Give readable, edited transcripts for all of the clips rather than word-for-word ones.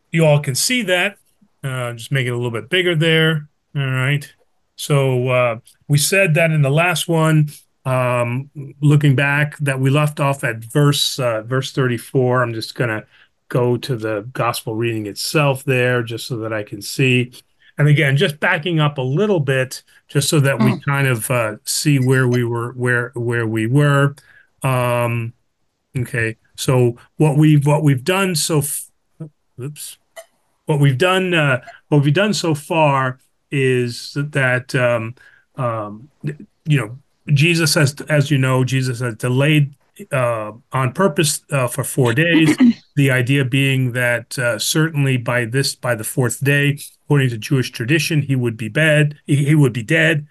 you all can see that. Just make it a little bit bigger there. All right. So we said that in the last one, um, looking back, that we left off at verse 34. I'm just gonna go to the gospel reading itself there, just so that I can see. And again, just backing up a little bit, just so that we Mm. kind of see where we were, where we were. Um, okay. So what we've done oops, what we've done so far is that you know Jesus has, as you know, Jesus has delayed on purpose for 4 days. The idea being that certainly by the fourth day, according to Jewish tradition, he would be bad. He would be dead.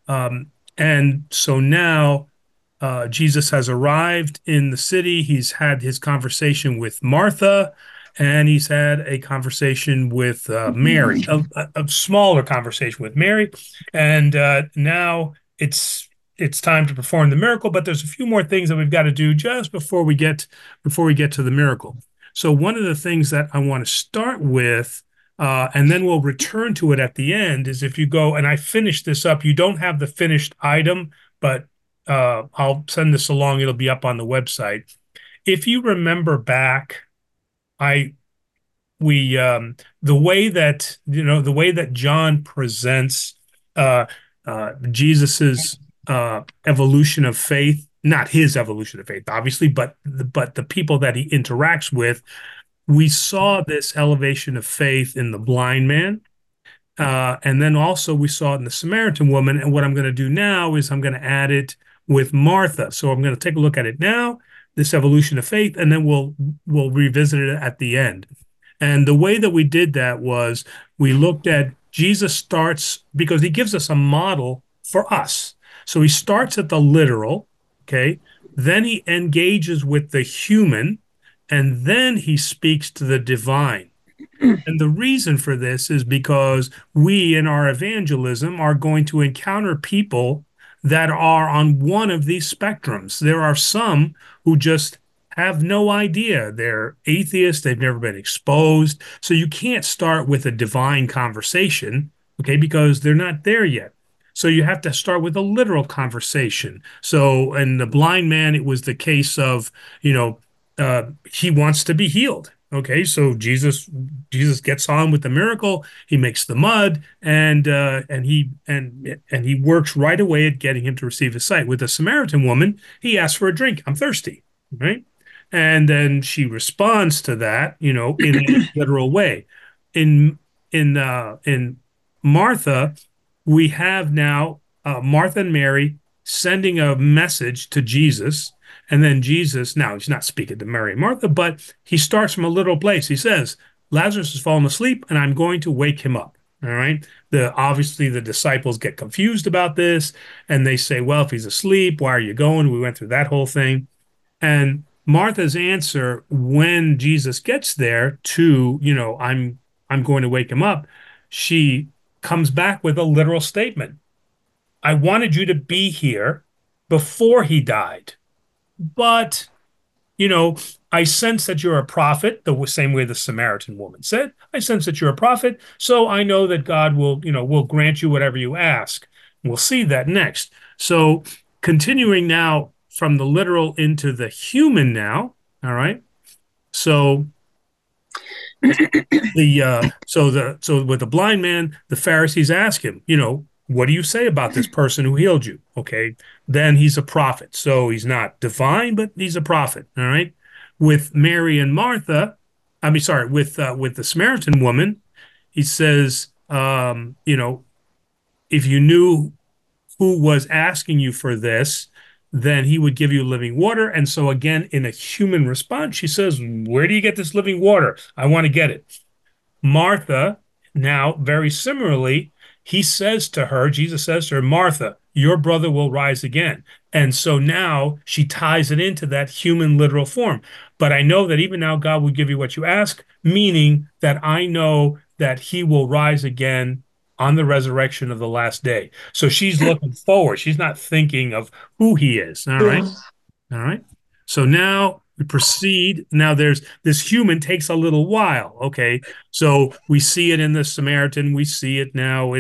And so now Jesus has arrived in the city. He's had his conversation with Martha, and he's had a conversation with Mary, a smaller conversation with Mary. And now it's time to perform the miracle. But there's a few more things that we've got to do just before we get to the miracle. So one of the things that I want to start with. And then we'll return to it at the end. Is if you go and I finish this up, you don't have the finished item, but I'll send this along. It'll be up on the website. If you remember back, I we the way that the way that John presents uh, Jesus's evolution of faith, not his evolution of faith, obviously, but the people that he interacts with. We saw this elevation of faith in the blind man. And then also we saw it in the Samaritan woman. And what I'm going to do now is I'm going to add it with Martha. So I'm going to take a look at it now, this evolution of faith, and then we'll revisit it at the end. And the way that we did that was we looked at Jesus starts because he gives us a model for us. So he starts at the literal, okay? Then he engages with the human, and then he speaks to the divine. And the reason for this is because we in our evangelism are going to encounter people that are on one of these spectrums. There are some who just have no idea. They're atheists, they've never been exposed. So you can't start with a divine conversation, okay, because they're not there yet. So you have to start with a literal conversation. So, in the blind man, it was the case of, he wants to be healed. Okay, so Jesus gets on with the miracle. He makes the mud, and he works right away at getting him to receive his sight. With the Samaritan woman, he asks for a drink. I'm thirsty, right? And then she responds to that, in a literal way. In in Martha, we have now Martha and Mary sending a message to Jesus, and then Jesus, now he's not speaking to Mary and Martha, but he starts from a little place. He says, Lazarus has fallen asleep, and I'm going to wake him up. All right. Obviously the disciples get confused about this, and they say, well, if he's asleep, why are you going? We went through that whole thing. And Martha's answer when Jesus gets there to, I'm going to wake him up, she comes back with a literal statement. I wanted you to be here before he died. But, you know, I sense that you're a prophet, the same way the Samaritan woman said. I sense that you're a prophet, so I know that God will grant you whatever you ask. We'll see that next. So, continuing now from the literal into the human now, all right? So, so with the blind man, the Pharisees ask him, what do you say about this person who healed you? Okay, then he's a prophet. So he's not divine, but he's a prophet. All right. With Mary and Martha, I mean, sorry, with the Samaritan woman, he says, if you knew who was asking you for this, then he would give you living water. And so again, in a human response, she says, where do you get this living water? I want to get it. Martha, now very similarly, Jesus says to her, Martha, your brother will rise again. And so now she ties it into that human literal form. But I know that even now God will give you what you ask, meaning that I know that he will rise again on the resurrection of the last day. So she's looking forward. She's not thinking of who he is. All right. Yeah. All right. So now We proceed. Now there's this human takes a little while. Okay. So we see it in the Samaritan. We see it now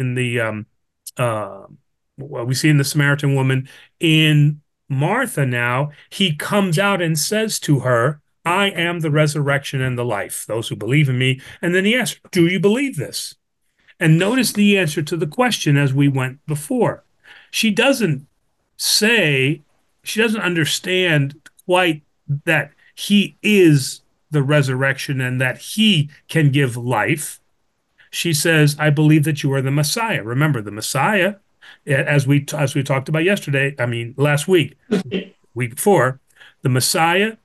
uh well, we see in the Samaritan woman. In Martha now, he comes out and says to her, I am the resurrection and the life. Those who believe in me. And then he asks, do you believe this? And notice the answer to the question as we went before. She doesn't say, she doesn't understand quite that he is the resurrection and that he can give life. She says, I believe that you are the Messiah. Remember, the Messiah, as we talked about yesterday, I mean last week, week before, the Messiah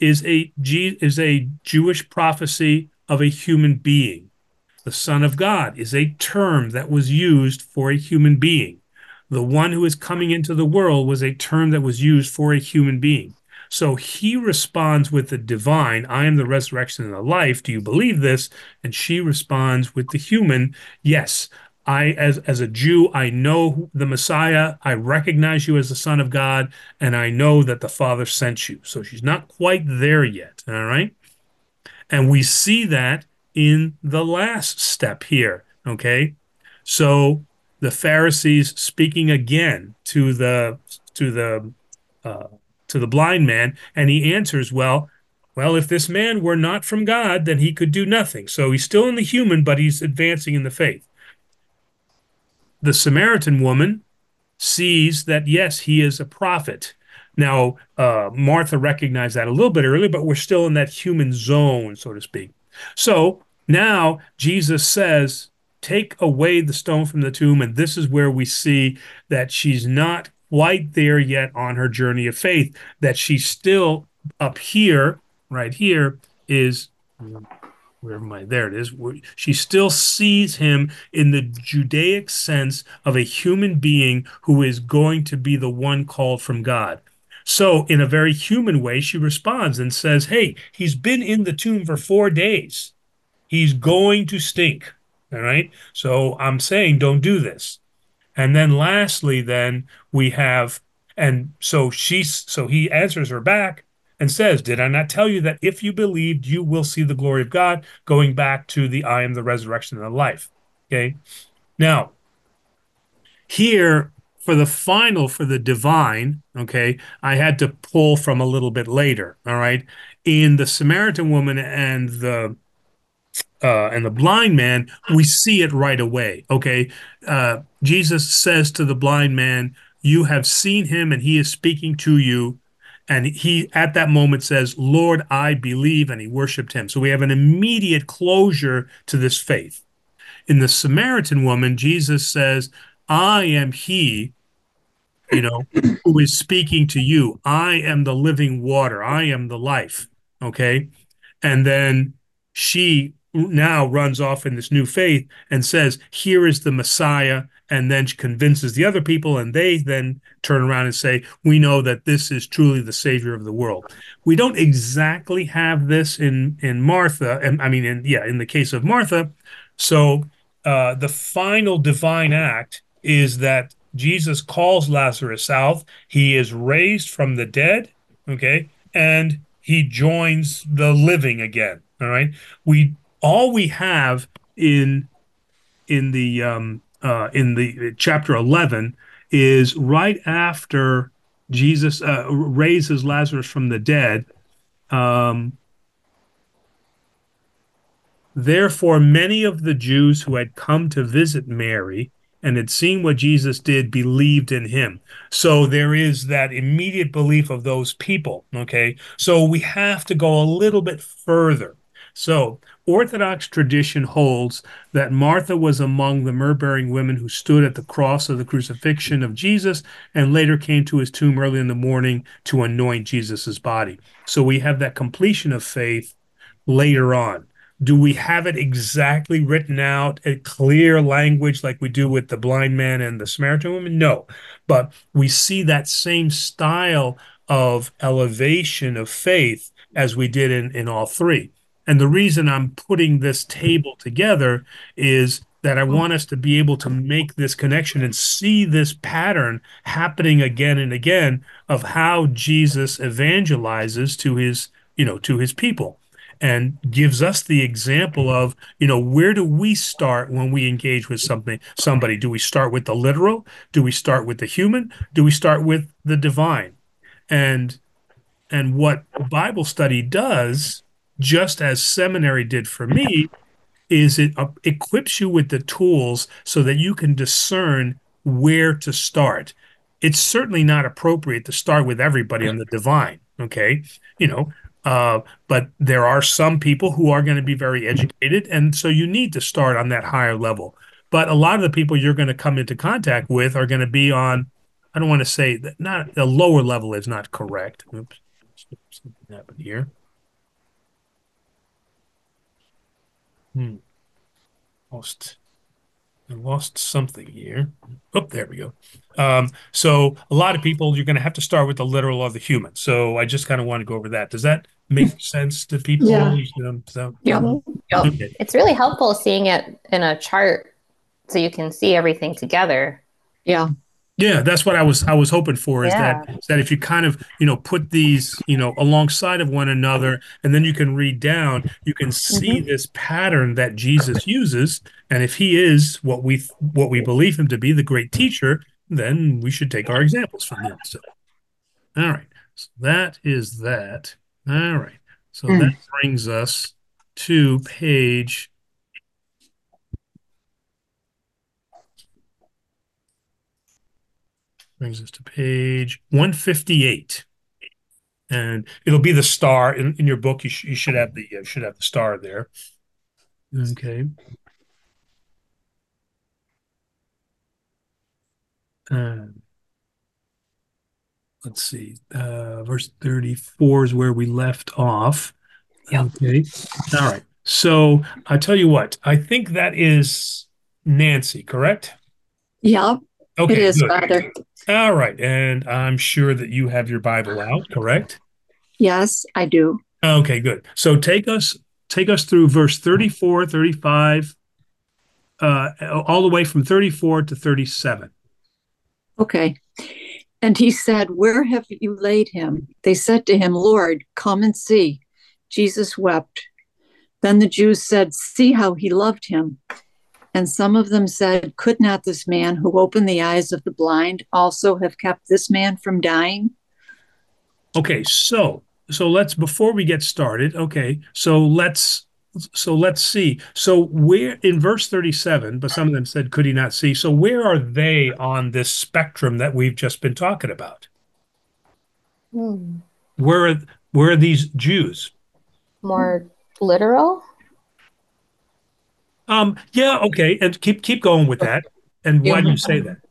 is a Jewish prophecy of a human being. The Son of God is a term that was used for a human being. The one who is coming into the world was a term that was used for a human being. So he responds with the divine, I am the resurrection and the life. Do you believe this? And she responds with the human, yes. As a Jew, I know the Messiah. I recognize you as the Son of God, and I know that the Father sent you. So she's not quite there yet. All right. And we see that in the last step here. Okay. So the Pharisees speaking again to the uh, to the blind man, and he answers, well, if this man were not from God, then he could do nothing. So he's still in the human, but he's advancing in the faith. The Samaritan woman sees that, yes, he is a prophet. Now, Martha recognized that a little bit earlier, but we're still in that human zone, so to speak. So now Jesus says, take away the stone from the tomb. And this is where we see that she's not quite there yet on her journey of faith, that she's still up here, right here, is where am I? There it is. She still sees him in the Judaic sense of a human being who is going to be the one called from God. So, in a very human way, she responds and says, hey, he's been in the tomb for 4 days. He's going to stink. All right. So, I'm saying don't do this. And then lastly, then we have, and so he answers her back and says, did I not tell you that if you believed, you will see the glory of God? Going back to the I am the resurrection and the life. Okay. Now, here for the divine, okay, I had to pull from a little bit later. All right. In the Samaritan woman and the blind man, we see it right away. Okay. Jesus says to the blind man, you have seen him and he is speaking to you. And he, at that moment, says, Lord, I believe. And he worshiped him. So we have an immediate closure to this faith. In the Samaritan woman, Jesus says, I am he, who is speaking to you. I am the living water. I am the life. Okay. And then she now runs off in this new faith and says, here is the Messiah. And then she convinces the other people, and they then turn around and say, we know that this is truly the Savior of the world. We don't exactly have this in Martha, and I mean, in the case of Martha. So the final divine act is that Jesus calls Lazarus out. He is raised from the dead, okay, and he joins the living again. All right. We all we have in the chapter 11 is right after Jesus raises Lazarus from the dead. Um, Therefore, many of the Jews who had come to visit Mary and had seen what Jesus did believed in him. So there is that immediate belief of those people. Okay. So we have to go a little bit further. So Orthodox tradition holds that Martha was among the myrrh-bearing women who stood at the cross of the crucifixion of Jesus and later came to his tomb early in the morning to anoint Jesus's body. So we have that completion of faith later on. Do we have it exactly written out in clear language like we do with the blind man and the Samaritan woman? No. But we see that same style of elevation of faith as we did in all three. And the reason I'm putting this table together is that I want us to be able to make this connection and see this pattern happening again and again of how Jesus evangelizes to his, to his people and gives us the example of, where do we start when we engage with somebody? Do we start with the literal? Do we start with the human? Do we start with the divine? And what Bible study does, just as seminary did for me, is it equips you with the tools so that you can discern where to start. It's certainly not appropriate to start with everybody on the divine, okay? You know, but there are some people who are going to be very educated, and so you need to start on that higher level. But a lot of the people you're going to come into contact with are going to be on, I don't want to say that, not the lower level is not correct. Oops, something happened here. Hmm. Lost. I lost something here. Oh, there we go. So a lot of people, you're going to have to start with the literal or the human. So I just kind of want to go over that. Does that make sense to people? Yeah. Yep. Yep. Okay. It's really helpful seeing it in a chart so you can see everything together. Yeah. Yeah, that's what I was hoping for Yeah. is that if you kind of, put these, alongside of one another and then you can read down, you can see Mm-hmm. this pattern that Jesus uses. And if he is what we believe him to be, the great teacher, then we should take our examples from him. So, all right. So that is that. All right. So that Mm. brings us to page 158. And it'll be the star in your book. You should have the star there. Okay. Uh, let's see. Verse 34 is where we left off. Yep. Okay. All right. So I tell you what, I think that is Nancy, correct? Yep. It Okay, is, good. Father. All right. And I'm sure that you have your Bible out, correct? Yes, I do. Okay, good. So take us through verse 34, 35, all the way from 34 to 37. Okay. And he said, "Where have you laid him?" They said to him, "Lord, come and see." Jesus wept. Then the Jews said, "See how he loved him." And some of them said, "Could not this man who opened the eyes of the blind also have kept this man from dying?" Okay, so let's before we get started, okay, so let's see. So where in verse 37, but some of them said, could he not see? So where are they on this spectrum that we've just been talking about? Hmm. Where are where are these Jews? More literal? Yeah, okay, and keep going with that. And why Yeah. do you say that?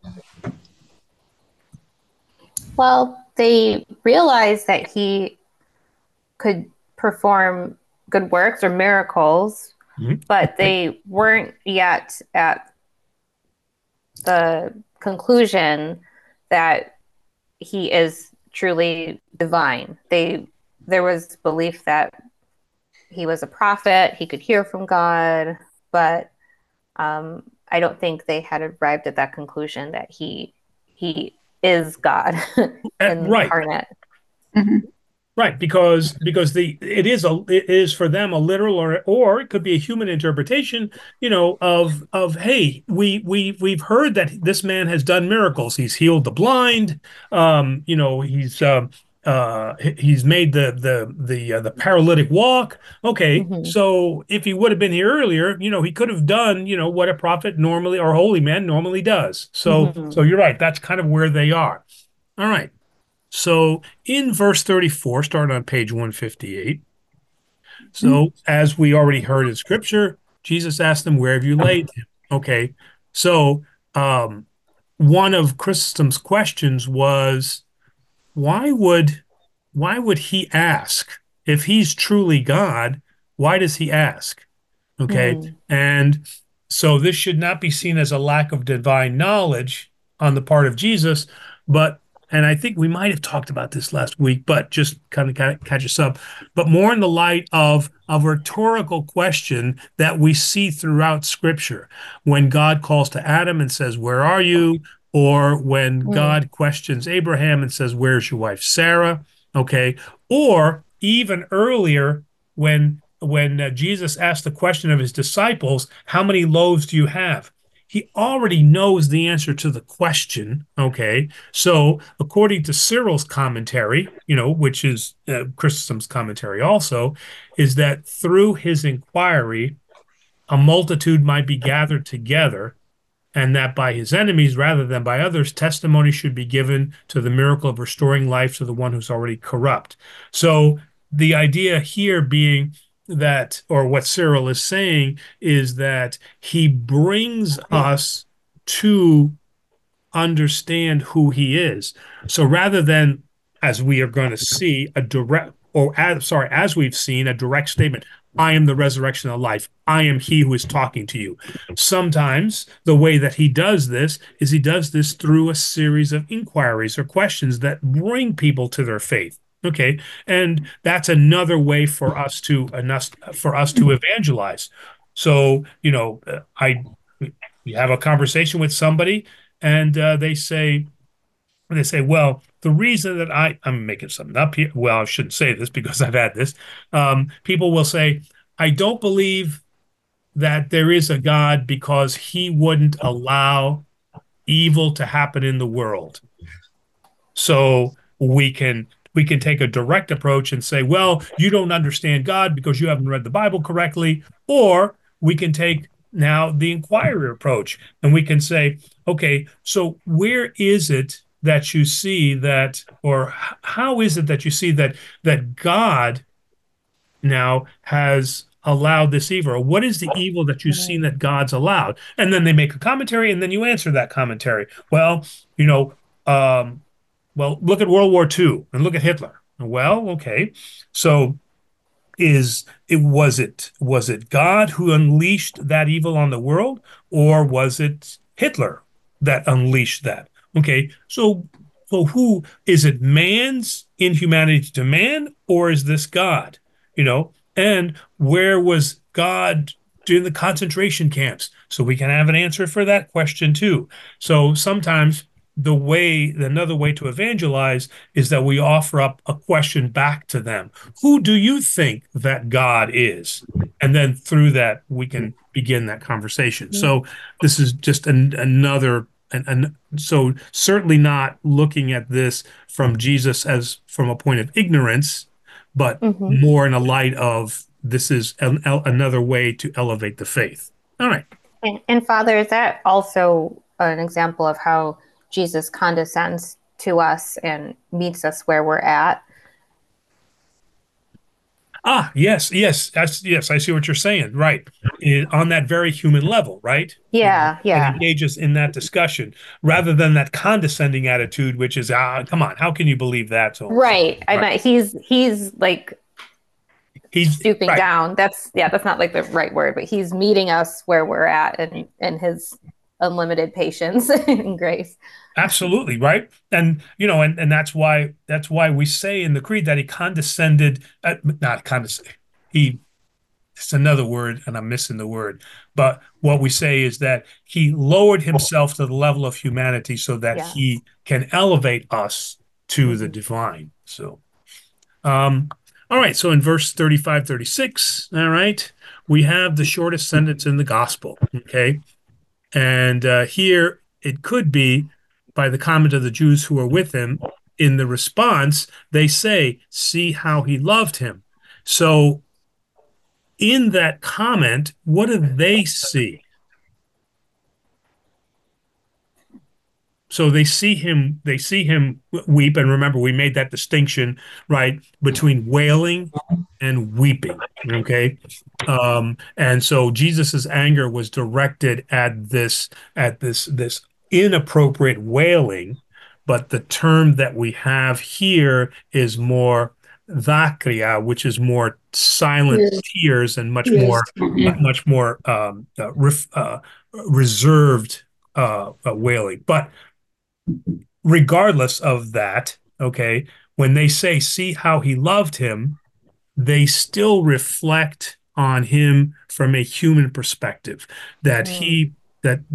Well, they realized that he could perform good works or miracles, Mhm. but Okay. they weren't yet at the conclusion that he is truly divine. There was belief that he was a prophet, he could hear from God, but I don't think they had arrived at that conclusion that he is God Right. incarnate. Mhm. Right, because it is for them a literal or it could be a human interpretation, of hey, we've heard that this man has done miracles. He's healed the blind, he's made the paralytic walk. Okay, Mm-hmm. so if he would have been here earlier, he could have done, what a prophet normally or a holy man normally does. So Mm-hmm. you're right, that's kind of where they are. All right. So in verse 34, starting on page 158, Mhm. so as we already heard in scripture, Jesus asked them, where have you laid him? Okay. So um, one of Chrysostom's questions was, why would why would he ask? If he's truly God, why does he ask? Okay. Mm-hmm. And so this should not be seen as a lack of divine knowledge on the part of Jesus, but, and I think we might have talked about this last week, but just kind of catch us up, but more in the light of a rhetorical question that we see throughout Scripture. When God calls to Adam and says, "Where are you?" Or when Mm. God questions Abraham and says, "Where's your wife Sarah?" Okay. Or even earlier, when Jesus asked the question of his disciples, "How many loaves do you have?" He already knows the answer to the question. Okay. So, according to Cyril's commentary, which is Chrysostom's commentary also, is that through his inquiry, a multitude might be gathered together, and that by his enemies rather than by others, testimony should be given to the miracle of restoring life to the one who's already corrupt. So the idea here being that, or what Cyril is saying, is that he brings us to understand who he is. So rather than, as we are going to see, a direct, or as we've seen, a direct statement, "I am the resurrection of life. I am he who is talking to you." Sometimes the way that he does this is he does this through a series of inquiries or questions that bring people to their faith. Okay. And that's another way for us to evangelize. So, you have a conversation with somebody and they say, "Well, the reason that I'm making something up here. Well, I shouldn't say this because I've had this. People will say, "I don't believe that there is a God because he wouldn't allow evil to happen in the world." So we can take a direct approach and say, "Well, you don't understand God because you haven't read the Bible correctly." Or we can take now the inquiry approach and we can say, "Okay, so where is it that you see that, or how is it that you see that God now has allowed this evil? Or what is the evil that you've seen that God's allowed?" And then they make a commentary, and then you answer that commentary. Well, you know, um, look at World War II and look at Hitler. Well, okay, so was it God who unleashed that evil on the world, or was it Hitler that unleashed that? Okay, so who is it? Man's inhumanity to man, or is this God? And where was God during the concentration camps? So we can have an answer for that question too. So sometimes another way to evangelize is that we offer up a question back to them. Who do you think that God is? And then through that, we can begin that conversation. So this is just another, and so certainly not looking at this from Jesus as from a point of ignorance, but Mm-hmm. more in a light of this is another way to elevate the faith. All right. And Father, is that also an example of how Jesus condescends to us and meets us where we're at? Yes, yes, yes. I see what you're saying. Right. On that very human level, right? Yeah, And yeah. engages in that discussion rather than that condescending attitude, which is, come on, how can you believe that? So, Right. I right. meant he's like He's stooping right. down. That's not like the right word, but he's meeting us where we're at and his unlimited patience and grace. Absolutely, right. And that's why we say in the creed that he condescended, not condescend. He It's another word, and I'm missing the word. But what we say is that he lowered himself to the level of humanity so that Yes. he can elevate us to the Mm-hmm. divine. So, um, all right. So in verse 35, 36, all right, we have the shortest sentence in the gospel. Okay. And here it could be by the comment of the Jews who are with him. In the response, they say, "See how he loved him." So in that comment, what do they see? So they see him weep. And remember, we made that distinction, right, between wailing and weeping. Okay. And so Jesus's anger was directed at this inappropriate wailing, but the term that we have here is more dakria, which is more silent Yes, tears and much yes. more much more reserved wailing. But regardless of that, okay, when they say, "See how he loved him," they still reflect on him from a human perspective, that Mm. he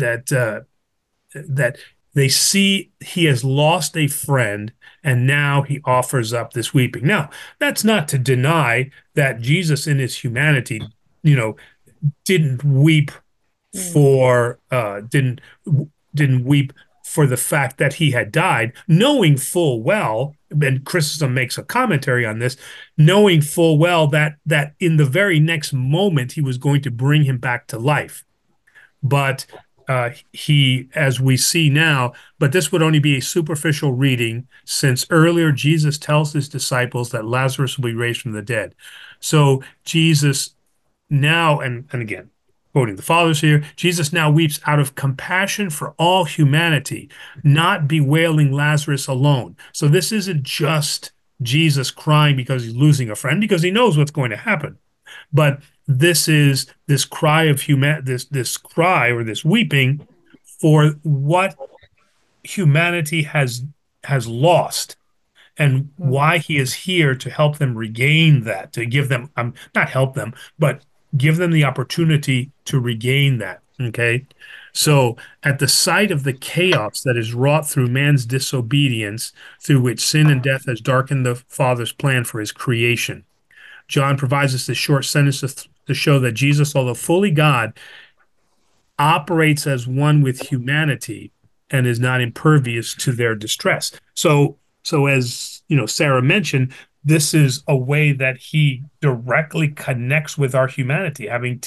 that they see he has lost a friend and now he offers up this weeping. Now, that's not to deny that Jesus in his humanity, you know, didn't weep Mm. for didn't weep for the fact that he had died, knowing full well, and Chrysostom makes a commentary on this, knowing full well that in the very next moment he was going to bring him back to life. But he, as we see now, but this would only be a superficial reading, since earlier Jesus tells his disciples that Lazarus will be raised from the dead. So Jesus now, and again, quoting the fathers here, Jesus now weeps out of compassion for all humanity, not bewailing Lazarus alone. So this isn't just Jesus crying because he's losing a friend, because he knows what's going to happen. But this is this cry of this cry or this weeping for what humanity has lost, and Mm. why he is here to help them regain that, to give them, not help them, but give them the opportunity to regain that. Okay. So at the sight of the chaos that is wrought through man's disobedience, through which sin and death has darkened the Father's plan for his creation, John provides us this short sentence to show that Jesus, although fully God, operates as one with humanity and is not impervious to their distress. So as you know, Sarah mentioned, this is a way that he directly connects with our humanity,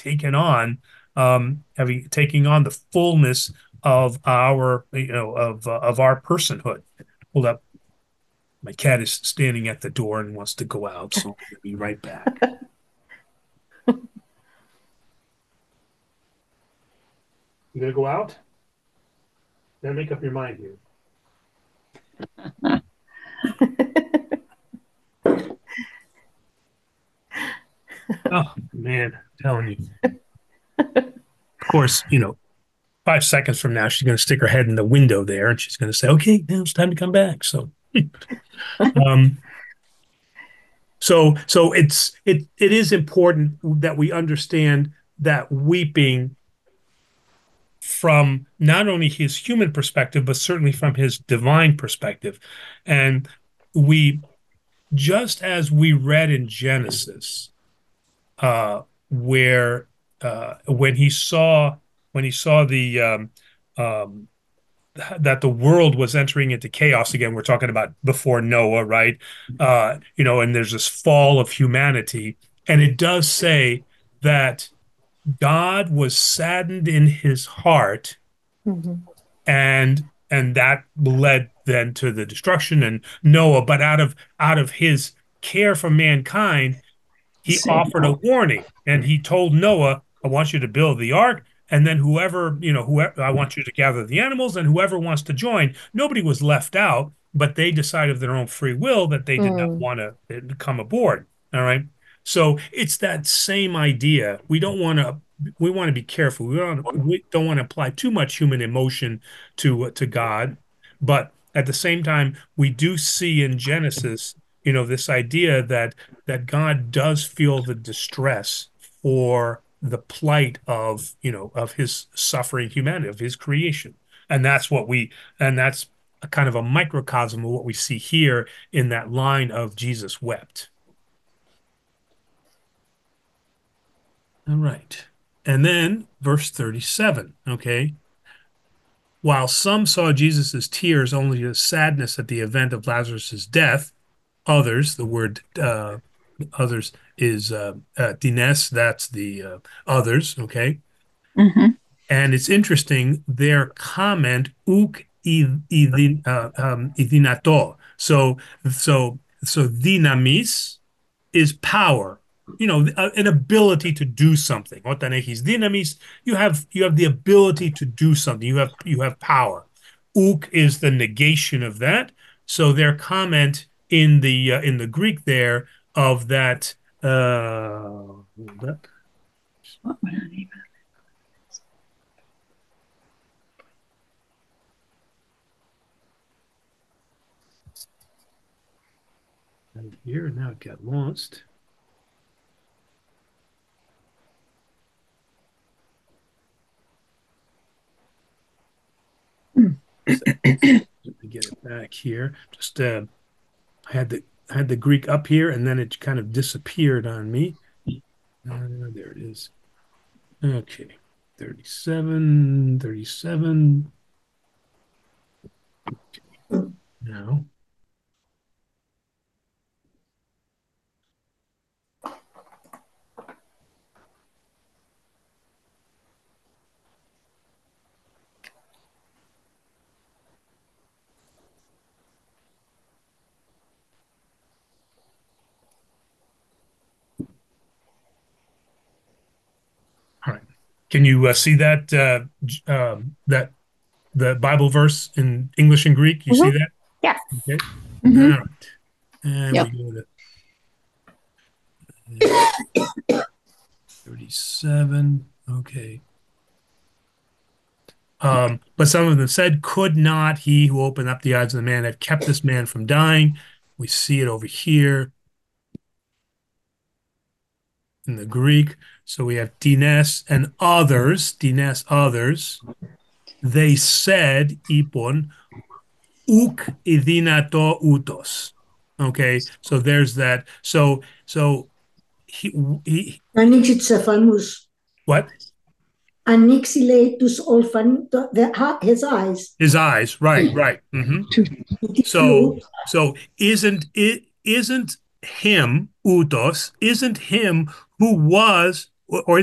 having taken on the fullness of our, of our personhood. Hold up. My cat is standing at the door and wants to go out, so I'm going to be right back. You gonna go out? Then make up your mind here. Oh man, I'm telling you. Of course, 5 seconds from now, she's gonna stick her head in the window there, and she's gonna say, "Okay, now it's time to come back." So, um, it is important that we understand that weeping from not only his human perspective, but certainly from his divine perspective, and we just as we read in Genesis, where when he saw the um, that the world was entering into chaos again. We're talking about before Noah, right? And there's this fall of humanity, and it does say that God was saddened in his heart, Mhm. and that led then to the destruction and Noah. But out of his care for mankind, he Say offered a no. warning, and he told Noah, I want you to build the ark, and then whoever, I want you to gather the animals, and whoever wants to join. Nobody was left out, but they decided of their own free will that they did not Mm. want to come aboard. All right. So it's that same idea. We want to be careful. We don't want to apply too much human emotion to God, but at the same time, we do see in Genesis, this idea that God does feel the distress for the plight of his suffering humanity, of his creation. And that's a kind of a microcosm of what we see here in that line of Jesus wept. All right. And then verse 37, okay? While some saw Jesus's tears only as sadness at the event of Lazarus's death, others, the word others is dines, that's the others, okay? Mm-hmm. And it's interesting, their comment, uk idinato. So dynamis is power, an ability to do something. Otanekis dynamis, you have the ability to do something. You have power. Uk is the negation of that. So their comment in the Greek there of that hold up, What would I name here now it got lost. So, let me get it back here. Just I had the Greek up here, and then it kind of disappeared on me. There it is. Okay, 37, 37. Now, all right. Can you see that that the Bible verse in English and Greek? You see Mhm. that? Yes. Okay. All Mhm. right. And Yep. we go to 37. Okay. But some of them said, could not he who opened up the eyes of the man have kept this man from dying? We see it over here in the Greek. So we have Dines and others, Dines, others. They said, ipon, uk idinato utos. Okay, so there's that. So he, he Anixitcephalus. what? Anixilatus olfan, his eyes. His eyes, right, right. Hmm. So, Tiflu. so isn't him Utos, isn't him who was, or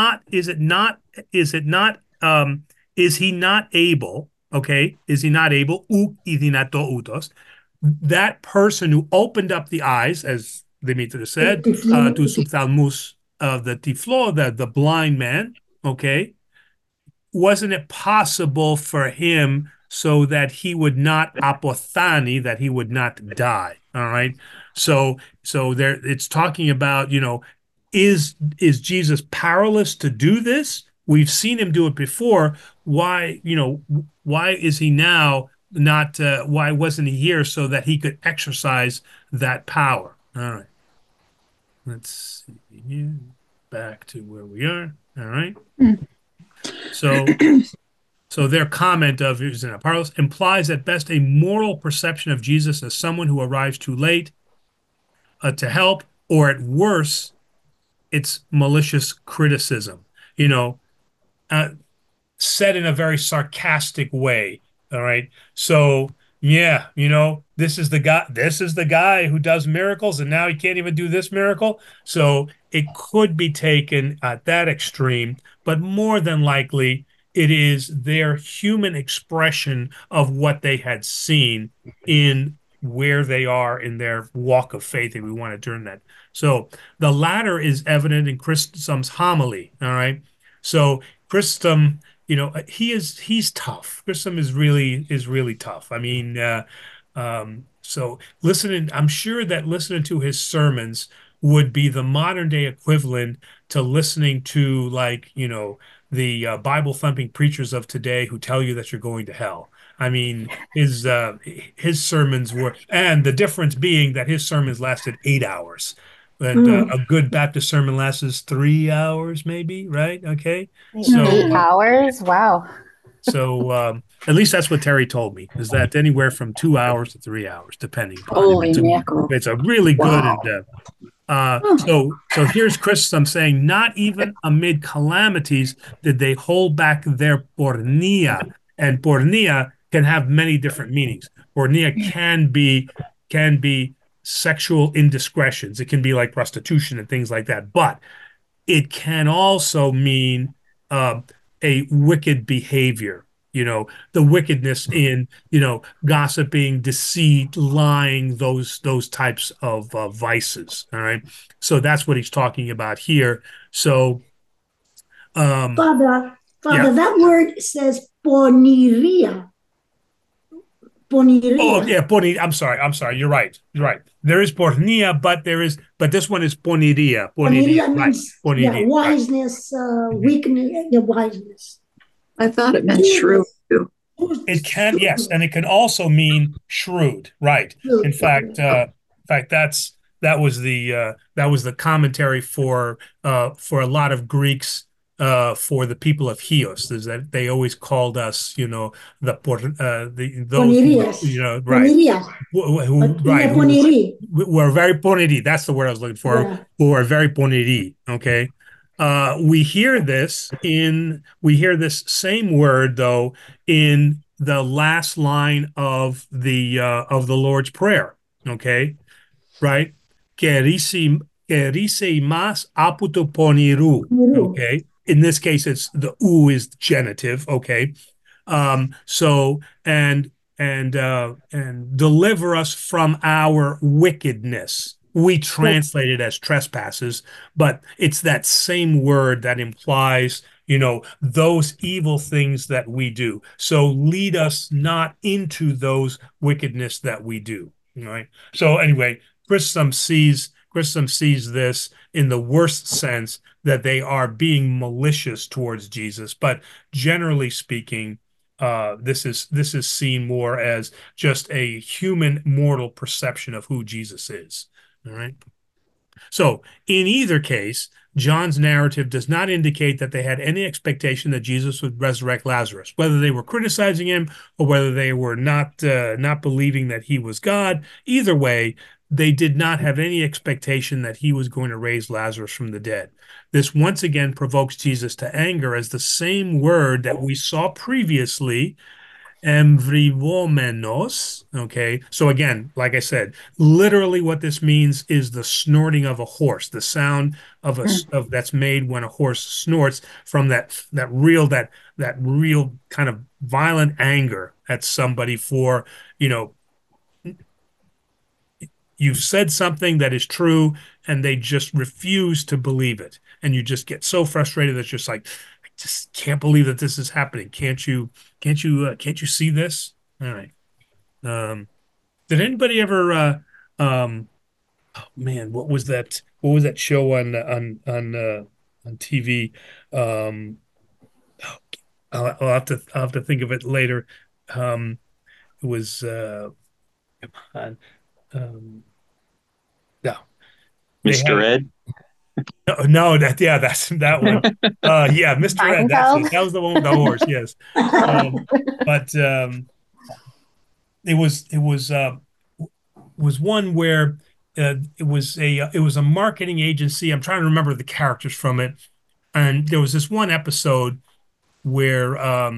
is he not able, okay? Is he not able, idinato Utos, that person who opened up the eyes, as Demeter said, to Tiflu. subthalmus of the tiflo, the blind man, okay? Wasn't it possible for him so that he would not apothani, that he would not die? All right. So there it's talking about, is Jesus powerless to do this? We've seen him do it before. Why, why is he now not, why wasn't he here so that he could exercise that power? All right. Let's see here. Back to where we are. All right. So So their comment of is in Apollos implies at best a moral perception of Jesus as someone who arrives too late to help, or at worst, it's malicious criticism. You know, uh, said in a very sarcastic way. All right. So yeah, this is the guy who does miracles, and now he can't even do this miracle. So it could be taken at that extreme, but more than likely, it is their human expression of what they had seen in where they are in their walk of faith, if we want to turn that. So the latter is evident in Chrysostom's homily. All right. So Chrysostom, he's tough. Grissom is really tough. I mean, so I'm sure that listening to his sermons would be the modern day equivalent to listening to, like, the Bible thumping preachers of today who tell you that you're going to hell. I mean, his sermons were, and the difference being that his sermons lasted 8 hours. And a good Baptist sermon lasts 3 hours, maybe, right? Okay. So 8 hours? Wow. so at least that's what Terry told me, is that anywhere from 2 hours to 3 hours, depending upon if Holy mackerel. it's a really good Wow. and so here's Chrysostom saying, not even amid calamities did they hold back their pornea, and pornea can have many different meanings. Pornea can be sexual indiscretions. It can be like prostitution and things like that, but it can also mean uh, a wicked behavior. The wickedness in, gossiping, deceit, lying, those types of vices. All right. So that's what he's talking about here. So, Father, yeah. that word says poniria. Oh, Poniria. yeah, I'm sorry. I'm sorry. You're right. You're right. There is pornea, but this one is poniria. Poniria, Poniria right. means, Poniria, right. wiseness, Mhm. weakness, wiseness. I thought it meant shrew too. It can, yes, and it can also mean shrewd, right? In fact, that was the commentary for a lot of Greeks for the people of Chios is that they always called us, the those who were, Ponerias. right, Poniria. right, Ile poniri. who are very poneri. That's the word I was looking for. Yeah. Who are very poneri. Okay. We hear this same word though in the last line of the Lord's Prayer. Okay, right? Kerisi mas aputo poniru. Poniru. Okay. In this case, it's the u is genitive. Okay. So and deliver us from our wickedness. We translate it as trespasses, but it's that same word that implies, those evil things that we do. So lead us not into those wickedness that we do. Right. So anyway, Chrysostom sees this in the worst sense that they are being malicious towards Jesus, but generally speaking, this is seen more as just a human mortal perception of who Jesus is. All right. So, in either case, John's narrative does not indicate that they had any expectation that Jesus would resurrect Lazarus, whether they were criticizing him or whether they were not believing that he was God. Either way, they did not have any expectation that he was going to raise Lazarus from the dead. This once again provokes Jesus to anger, as the same word that we saw previously, emvrivomenos. Okay. So again, like I said, literally what this means is the snorting of a horse, the sound of that's made when a horse snorts from that real kind of violent anger at somebody for, you know, you've said something that is true and they just refuse to believe it. And you just get so frustrated that it's just like, I just can't believe that this is happening. Can't you see this? All right. Um, did anybody ever, oh man, what was that show on TV? Um, I'll have to think of it later. Um, it was, come on. No, they Mr. had Ed. no, that's that one. Yeah, Mr. Ed, that's Seinfeld. it. That was the one with the horse. Yes. But it was one where it was a marketing agency. I'm trying to remember the characters from it, and there was this one episode where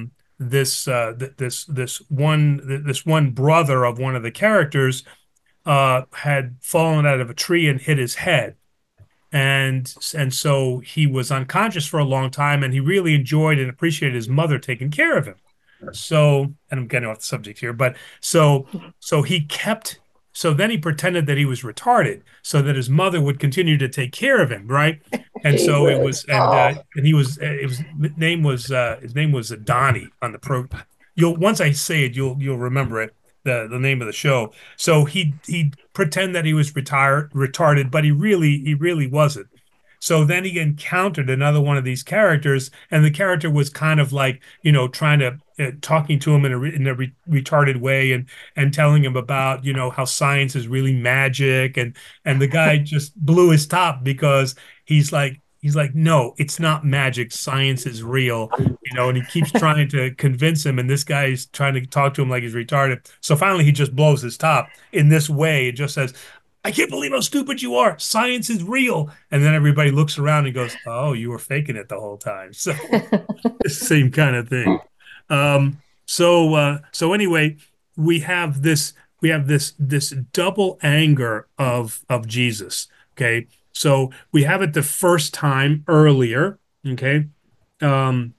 this one brother of one of the characters had fallen out of a tree and hit his head, and so he was unconscious for a long time, and he really enjoyed and appreciated his mother taking care of him. So, and I'm getting off the subject here, but so he kept, so then he pretended that he was retarded so that his mother would continue to take care of him, right? And so it was, Jesus. Oh. and he was, it was, his name was Donnie on the pro. Once I say it, you'll remember it, the name of the show. So he pretend that he was retarded, but he really wasn't. So then he encountered another one of these characters, and the character was kind of like, trying to talking to him in a retarded way, and telling him about, how science is really magic, and the guy just blew his top because he's like, no, it's not magic. Science is real, and he keeps trying to convince him, and this guy is trying to talk to him like he's retarded. So finally, he just blows his top in this way. It just says, I can't believe how stupid you are. Science is real. And then everybody looks around and goes, oh, you were faking it the whole time. So same kind of thing. So anyway, we have this double anger of Jesus. Okay. So we have it the first time earlier. Okay. Um,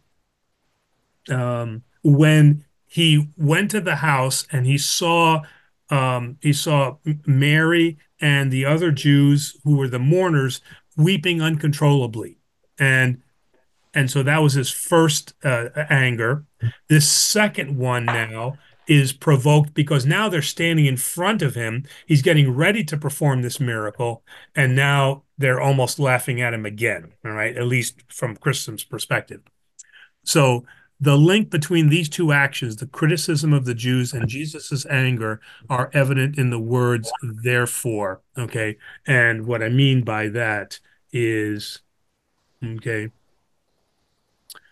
when he went to the house and he saw Mary and the other Jews who were the mourners weeping uncontrollably, and so that was his first anger. This second one now is provoked because now they're standing in front of him. He's getting ready to perform this miracle, and now they're almost laughing at him again. All right, at least from Christian's perspective. So the link between these two actions, the criticism of the Jews and Jesus's anger, are evident in the words therefore. Okay. And what I mean by that is, okay,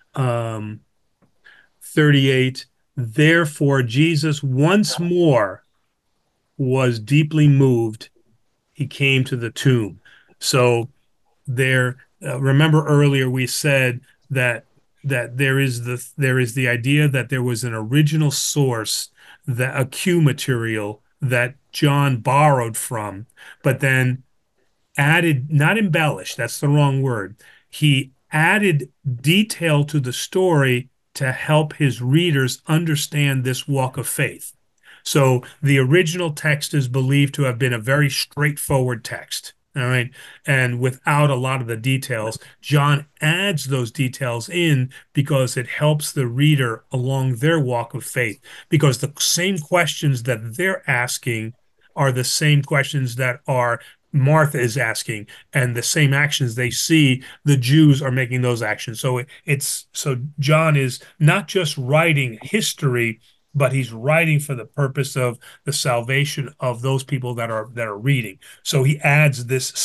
um, 38. Therefore, Jesus once more was deeply moved. He came to the tomb. So there, remember earlier we said that there is the idea that there was an original source, that a Q material that John borrowed from, but then added, not embellished, that's the wrong word. He added detail to the story to help his readers understand this walk of faith. So the original text is believed to have been a very straightforward text. All right. And without a lot of the details, John adds those details in because it helps the reader along their walk of faith. Because the same questions that they're asking are the same questions that are Martha is asking, and the same actions they see, the Jews are making those actions. So John is not just writing history, but he's writing for the purpose of the salvation of those people that are reading. So he adds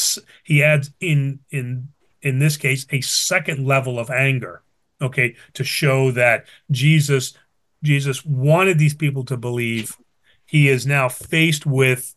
in this case a second level of anger, okay, to show that Jesus wanted these people to believe. He is now faced with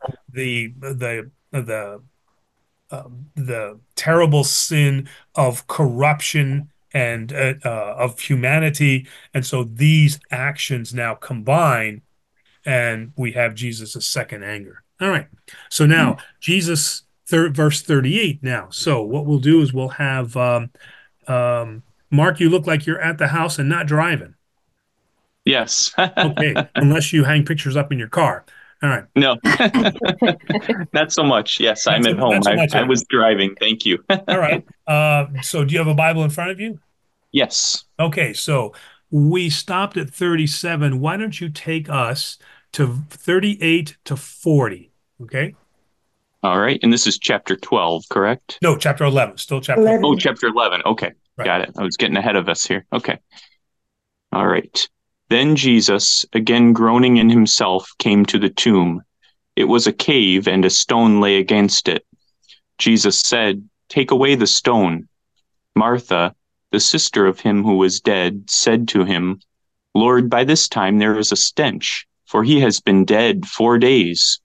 the terrible sin of corruption and of humanity, and so these actions now combine, and we have Jesus' second anger. All right, so now Jesus, verse 38. Now, so what we'll do is we'll have Mark. You look like you're at the house and not driving. Yes. Okay, unless you hang pictures up in your car. All right. No, not so much. Yes, I'm at home. I was driving. Thank you. All right. So do you have a Bible in front of you? Yes. Okay, so we stopped at 37. Why don't you take us to 38 to 40? Okay. All right. And this is chapter 12, correct? No, chapter 11. Still chapter 11. Oh, chapter 11. Okay. Right. Got it. I was getting ahead of us here. Okay. All right. Then Jesus, again groaning in himself, came to the tomb. It was a cave, and a stone lay against it. Jesus said, "Take away the stone." Martha, the sister of him who was dead, said to him, "Lord, by this time there is a stench, for he has been dead 4 days."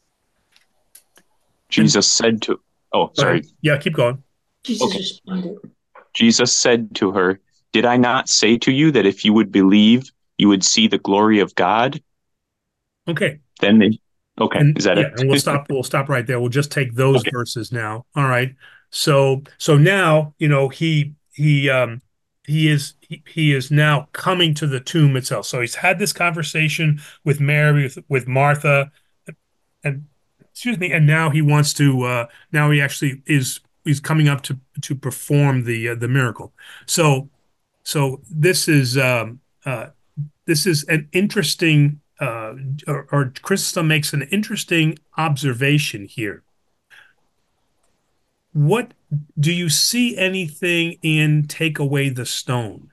Jesus said to, oh, sorry. Yeah, keep going. Jesus responded. Jesus said to her, "Did I not say to you that if you would believe, you would see the glory of God?" Okay. Is that it? And we'll stop right there. We'll just take those verses now. All right. So now, he is now coming to the tomb itself. So he's had this conversation with Mary, with Martha, and excuse me, and now he wants to now he actually is coming up to perform the miracle. So this is an interesting, or Chrysostom makes an interesting observation here. What do you see anything in take away the stone?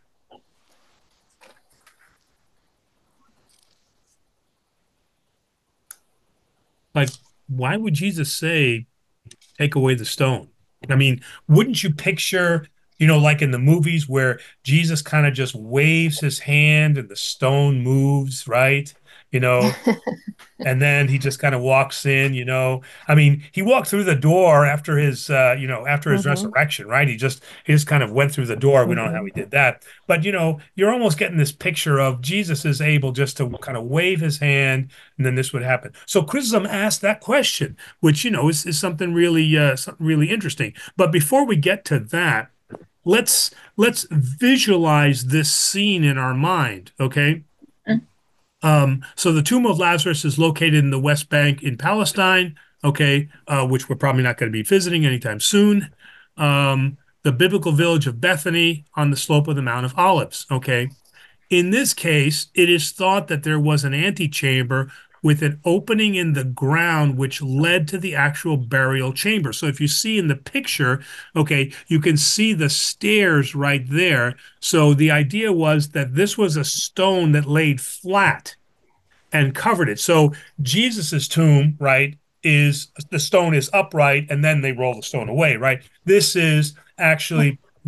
Like, why would Jesus say, take away the stone? I mean, wouldn't you picture, like in the movies where Jesus kind of just waves his hand and the stone moves, right? And then he just kind of walks in, I mean, he walked through the door after his, after his resurrection, right? He just kind of went through the door. We don't know how he did that, but you're almost getting this picture of Jesus is able just to kind of wave his hand, and then this would happen. So Chrysostom asked that question, which, is something really interesting. But before we get to that, let's visualize this scene in our mind, okay? So the tomb of Lazarus is located in the West Bank in Palestine, okay, which we're probably not going to be visiting anytime soon. The biblical village of Bethany on the slope of the Mount of Olives, okay. In this case, it is thought that there was an antechamber with an opening in the ground which led to the actual burial chamber. So if you see in the picture, okay, you can see the stairs right there. So the idea was that this was a stone that laid flat and covered it. So Jesus's tomb, right, is the stone is upright, and then they roll the stone away, right? This is actually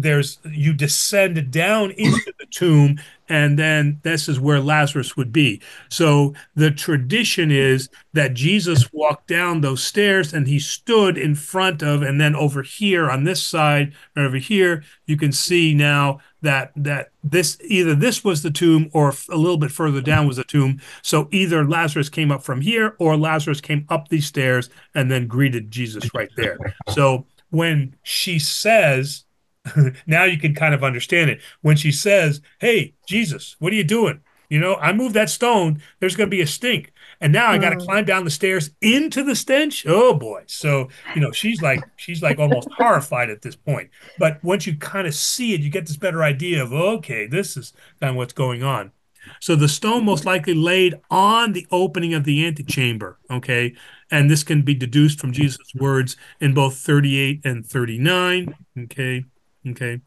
you descend down into the tomb, and then this is where Lazarus would be. So the tradition is that Jesus walked down those stairs and he stood in front of, and then over here on this side, or over here, you can see now that this was the tomb, or a little bit further down was the tomb. So either Lazarus came up from here, or Lazarus came up these stairs and then greeted Jesus right there. So when she says, now you can kind of understand it. When she says, "Hey, Jesus, what are you doing? I moved that stone. There's going to be a stink. And now I got to climb down the stairs into the stench." Oh boy. So, she's like almost horrified at this point. But once you kind of see it, you get this better idea of, okay, this is kind of what's going on. So the stone most likely laid on the opening of the antechamber, okay? And this can be deduced from Jesus' words in both 38 and 39, okay? Okay.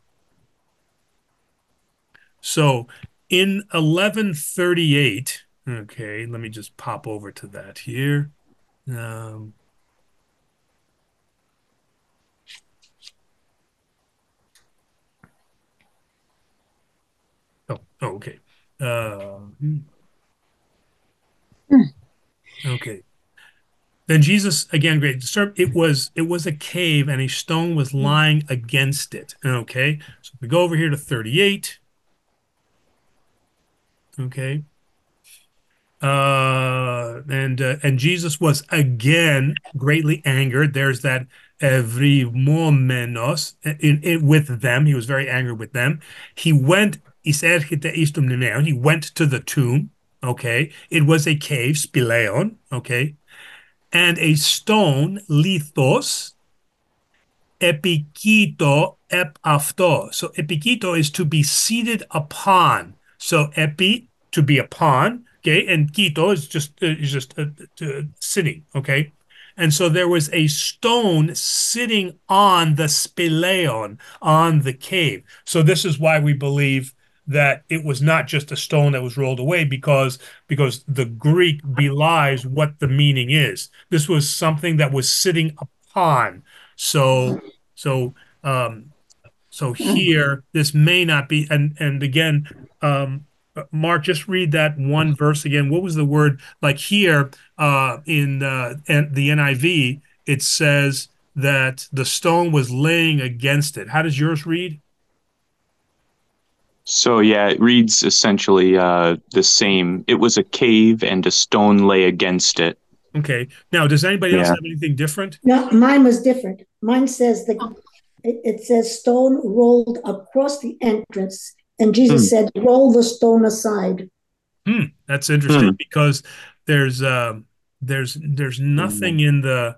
So in 1138, okay, let me just pop over to that here. Okay. Okay. Then Jesus again, great. It was a cave, and a stone was lying against it. Okay. So we go over here to 38. Okay. And Jesus was again greatly angered. There's that evremomenos with them. He was very angry with them. He went, he went to the tomb. Okay. It was a cave, spileon. Okay. And a stone, lithos, epikito ep afto. So epikito is to be seated upon. So epi, to be upon, okay, and kito is just sitting, okay. And so there was a stone sitting on the spileon, on the cave. So this is why we believe that it was not just a stone that was rolled away, because the Greek belies what the meaning is. This was something that was sitting upon. So here, this may not be, and again, Mark, just read that one verse again. What was the word? Like here, in the NIV, it says that the stone was laying against it. How does yours read? So yeah, it reads essentially the same. It was a cave and a stone lay against it. Okay. Now, does anybody else have anything different? No, mine was different. Mine says it says stone rolled across the entrance, and Jesus said, "Roll the stone aside." That's interesting because there's nothing in the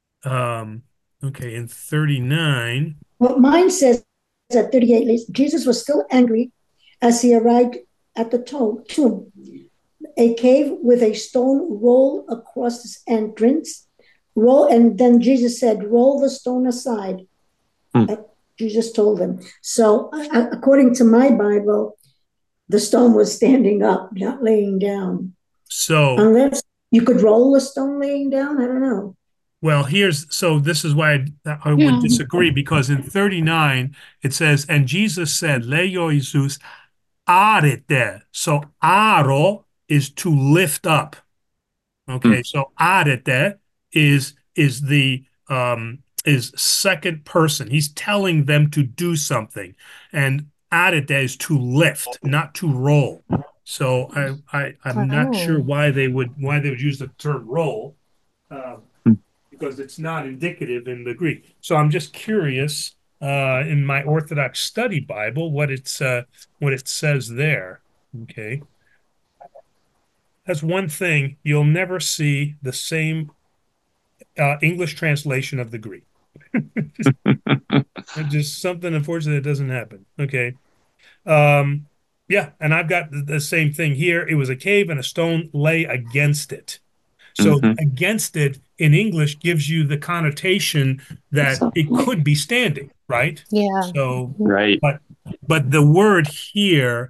in 39. Well, mine says at 38, Jesus was still angry as he arrived at the tomb. A cave with a stone rolled across its entrance. And then Jesus said, "Roll the stone aside." Jesus told him. So according to my Bible, the stone was standing up, not laying down. So unless you could roll a stone laying down, I don't know. Well, this is why I would disagree, because in 39 it says, "And Jesus said, Leio Jesus arete." So aro is to lift up. Okay, so arete is second person. He's telling them to do something, and arete is to lift, not to roll. So I'm not sure why they would use the term roll. Because it's not indicative in the Greek. So I'm just curious, in my Orthodox Study Bible, what it says there. Okay. That's one thing. You'll never see the same English translation of the Greek. Just something, unfortunately, that doesn't happen. Okay. Yeah, and I've got the same thing here. It was a cave and a stone lay against it. So against it in English gives you the connotation that it could be standing, right? Yeah. So right. But the word here,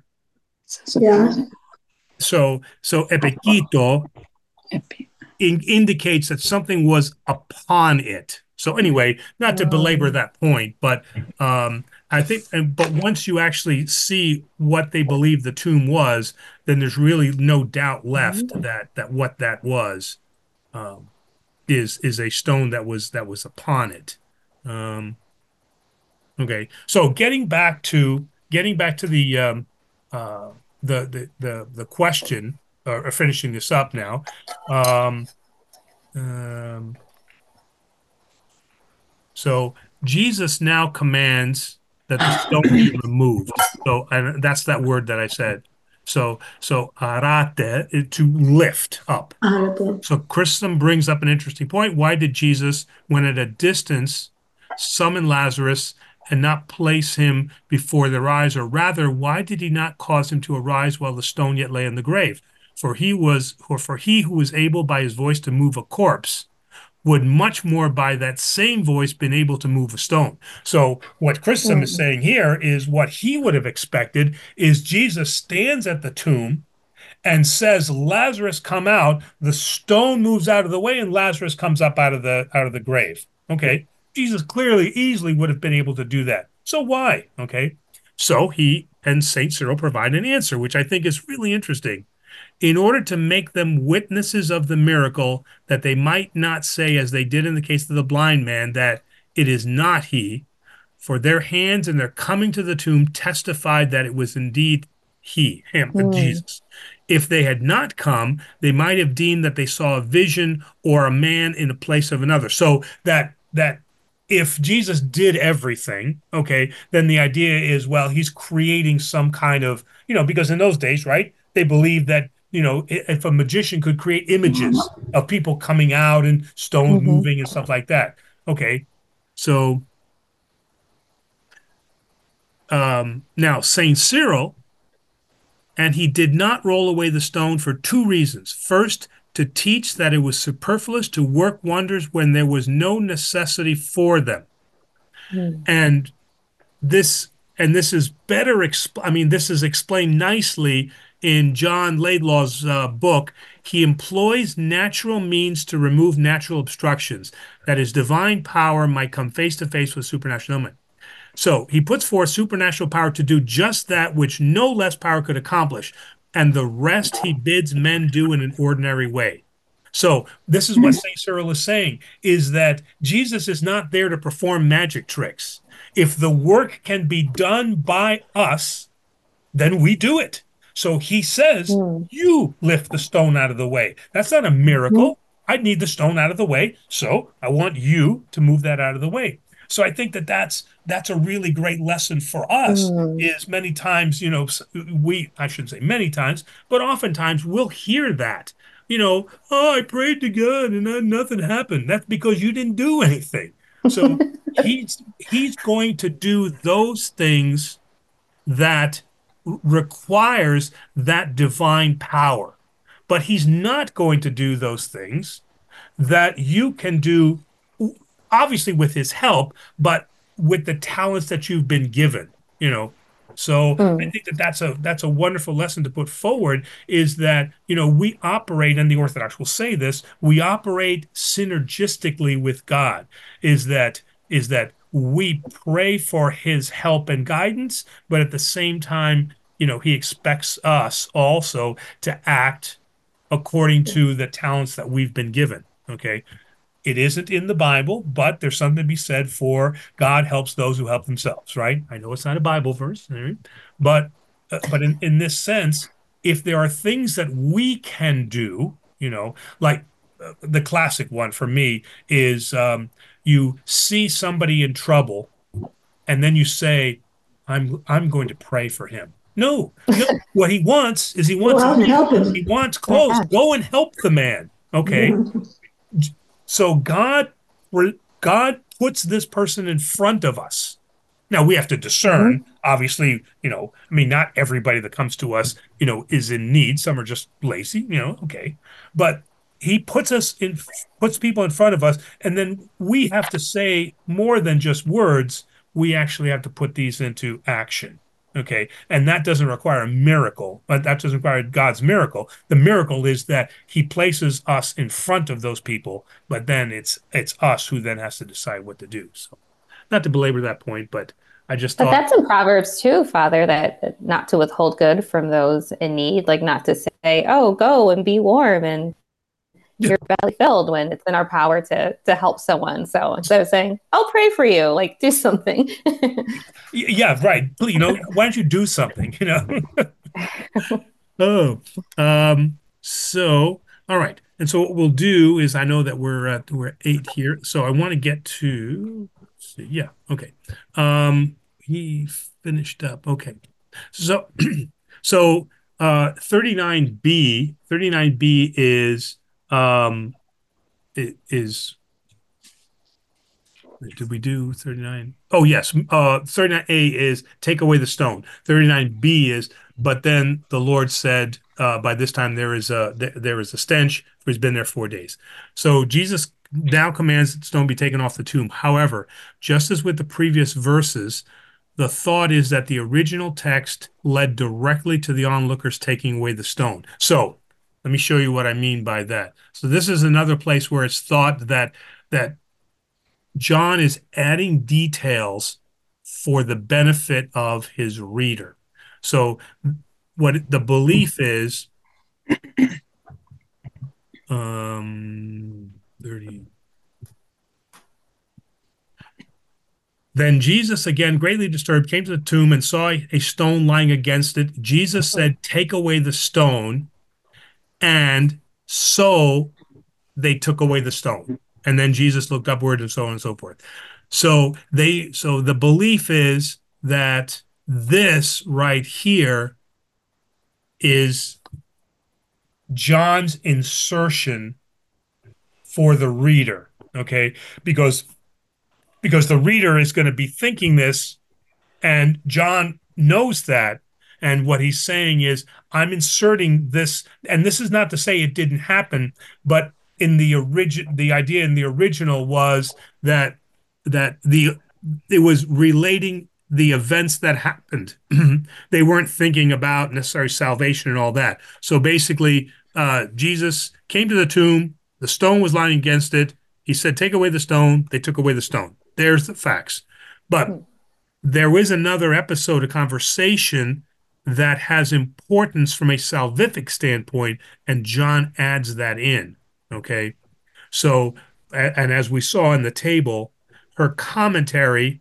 so epikito indicates that something was upon it. So anyway, not to belabor that point, but I think, but once you actually see what they believe the tomb was, then there's really no doubt left that what that was um, is a stone that was upon it. Um, okay, so getting back to uh, the question, or finishing this up now. Um, um, So Jesus now commands that the stone be removed. So, and that's that word that I said. So arate, to lift up. Arate. So Chrysostom brings up an interesting point. Why did Jesus, when at a distance, summon Lazarus and not place him before their eyes? Or rather, why did he not cause him to arise while the stone yet lay in the grave? For he who was able by his voice to move a corpse would much more by that same voice been able to move a stone. So what Chrysostom is saying here is what he would have expected is Jesus stands at the tomb and says, Lazarus, come out. The stone moves out of the way and Lazarus comes up out of the grave. Okay. Jesus clearly, easily would have been able to do that. So why? Okay. So he and St. Cyril provide an answer, which I think is really interesting. In order to make them witnesses of the miracle, that they might not say, as they did in the case of the blind man, that it is not he, for their hands and their coming to the tomb testified that it was indeed him, Jesus. If they had not come, they might have deemed that they saw a vision or a man in the place of another. So that if Jesus did everything, okay, then the idea is, well, he's creating some kind of, because in those days, right, they believed that, if a magician could create images of people coming out and stones moving and stuff like that. Okay. So now Saint Cyril, and he did not roll away the stone for two reasons. First, to teach that it was superfluous to work wonders when there was no necessity for them. And this is better this is explained nicely in John Laidlaw's book. He employs natural means to remove natural obstructions, that his divine power might come face to face with supernatural element. So he puts forth supernatural power to do just that which no less power could accomplish, and the rest he bids men do in an ordinary way. So this is what St. Cyril is saying, is that Jesus is not there to perform magic tricks. If the work can be done by us, then we do it. So he says, you lift the stone out of the way. That's not a miracle. I need the stone out of the way, so I want you to move that out of the way. So I think that that's a really great lesson for us. Is many times, I shouldn't say many times, but oftentimes we'll hear that, oh, I prayed to God and then nothing happened. That's because you didn't do anything. So he's going to do those things that requires that divine power, but he's not going to do those things that you can do, obviously with his help, but with the talents that you've been given, So I think that's a wonderful lesson to put forward, is that, we operate, and the Orthodox will say this, we operate synergistically with God, is that we pray for his help and guidance, but at the same time, he expects us also to act according to the talents that we've been given. Okay. It isn't in the Bible, but there's something to be said for God helps those who help themselves, right? I know it's not a Bible verse, right? But in this sense, if there are things that we can do, like the classic one for me is you see somebody in trouble, and then you say, I'm going to pray for him. No. What he wants is Go out and help him. he wants clothes. Go and help the man. Okay. So God puts this person in front of us. Now we have to discern, obviously, not everybody that comes to us, is in need. Some are just lazy, okay. But he puts people in front of us, and then we have to say more than just words. We actually have to put these into action. Okay. And that doesn't require a miracle, but that doesn't require God's miracle. The miracle is that he places us in front of those people, but then it's us who then has to decide what to do. So not to belabor that point, but I just But thought, that's in Proverbs too, Father, that not to withhold good from those in need, like not to say, "Oh, go and be warm and yeah, your belly filled," when it's in our power to help someone. So instead of saying, "I'll pray for you," like do something. yeah, right. Why don't you do something? Oh, so all right. And so what we'll do is I know that we're 8 here, so I want to get to let's see. Yeah, okay. He finished up. Okay. So so 39B is did we do 39? Oh, yes. 39A is take away the stone. 39B is, but then the Lord said, by this time there is a stench, for he's been there 4 days. So Jesus now commands that the stone be taken off the tomb. However, just as with the previous verses, the thought is that the original text led directly to the onlookers taking away the stone. So let me show you what I mean by that. So this is another place where it's thought that John is adding details for the benefit of his reader. So what the belief is, 30. Then Jesus, again greatly disturbed, came to the tomb and saw a stone lying against it. Jesus said, "Take away the stone." And so they took away the stone. And then Jesus looked upward and so on and so forth. So the belief is that this right here is John's insertion for the reader, okay? Because the reader is going to be thinking this, and John knows that. And what he's saying is, I'm inserting this, and this is not to say it didn't happen, but the idea in the original was that it was relating the events that happened. They weren't thinking about necessary salvation and all that. So basically, Jesus came to the tomb. The stone was lying against it. He said, "Take away the stone." They took away the stone. There's the facts. But there is another episode, a conversation that has importance from a salvific standpoint, and John adds that in. Okay. So, and as we saw in the table, her commentary